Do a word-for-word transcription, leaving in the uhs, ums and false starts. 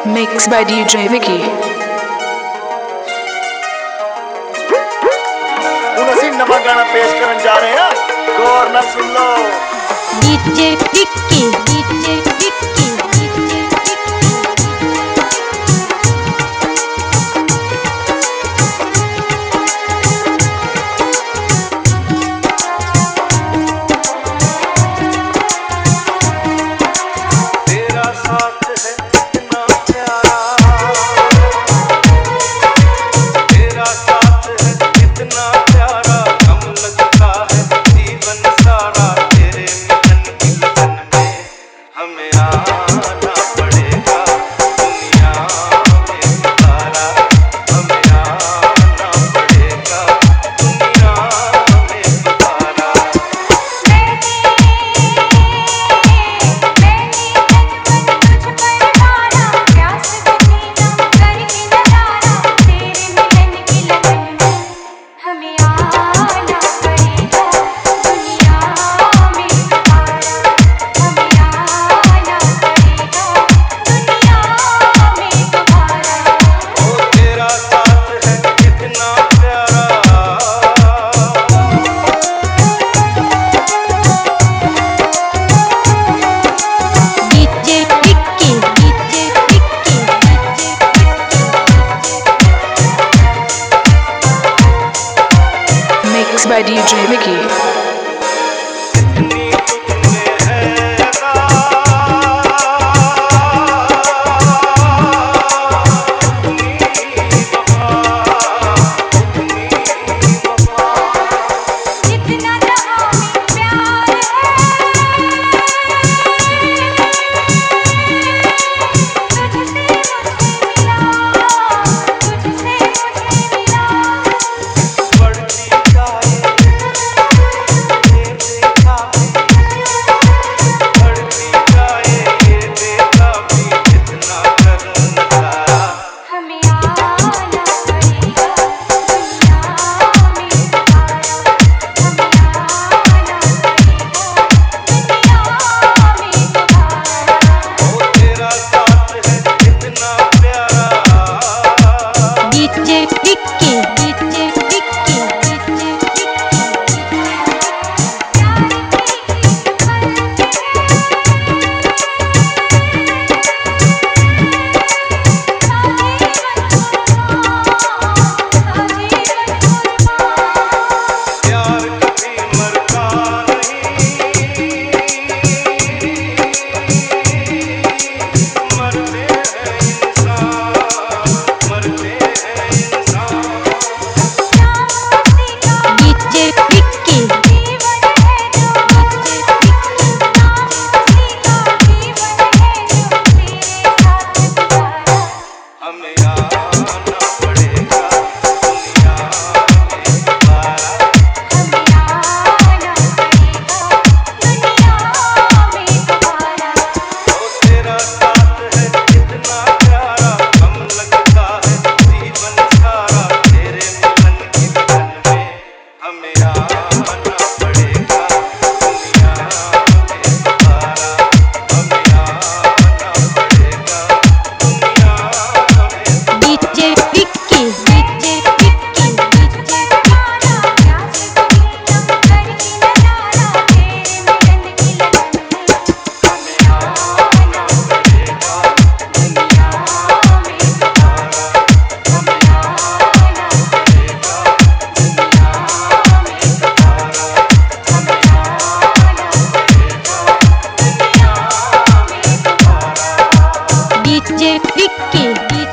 Mixed by D J Vicky. ਹੁਣ ਅਸੀਂ ਨਵਾਂ ਗਾਣਾ ਪੇਸ਼ ਕਰਨ ਜਾ ਰਹੇ ਹਾਂ, ਗੌਰ ਨਾਲ ਸੁਣ ਲਓ। डीजे विक्की डीजे विक्की तेरा साथ है इतना प्यारा, तेरा साथ है इतना प्यारा, कम लगता है जीवन सारा, तेरे मिलन की लगन में हमें आना पड़ेगा, दुनिया में दोबारा हमें आना पड़ेगा, दुनिया में दोबारा। Mixed by D J Vicky. DJ Vicky.